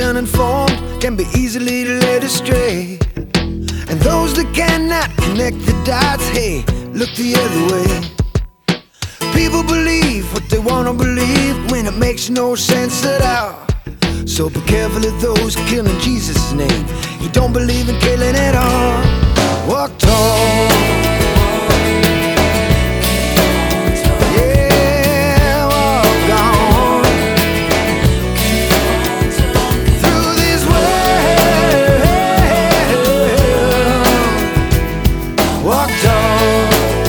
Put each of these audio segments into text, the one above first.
uninformed can be easily led astray. And those that cannot connect the dots, hey, look the other way. People believe what they want to believe when it makes no sense at all. So be careful of those killing Jesus' name. He don't believe in killing at all. Walk tall. Yeah, walk on through this world. Walk tall.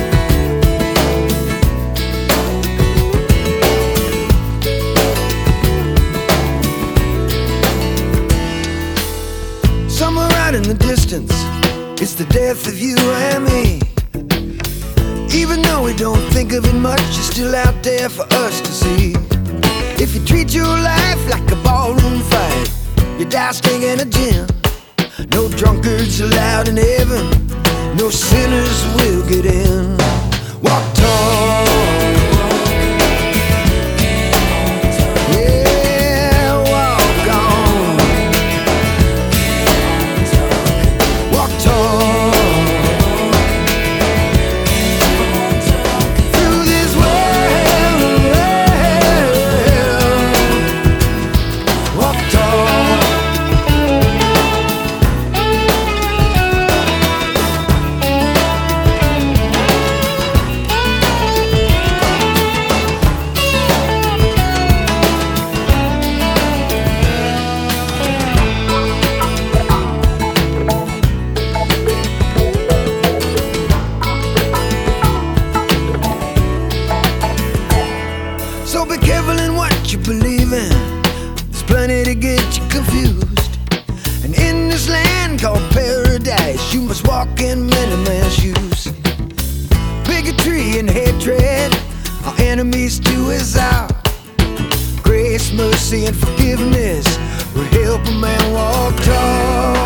Somewhere out in the distance, it's the death of you and me. Even though we don't think of it much, it's still out there for us to see. If you treat your life like a ballroom fight, you die stinking a gin. No drunkards allowed in heaven, no sinners will get in. Walk tall. So be careful in what you believe in. There's plenty to get you confused. And in this land called paradise, you must walk in many man's shoes. Bigotry and hatred are enemies to us all. Grace, mercy, and forgiveness will help a man walk tall.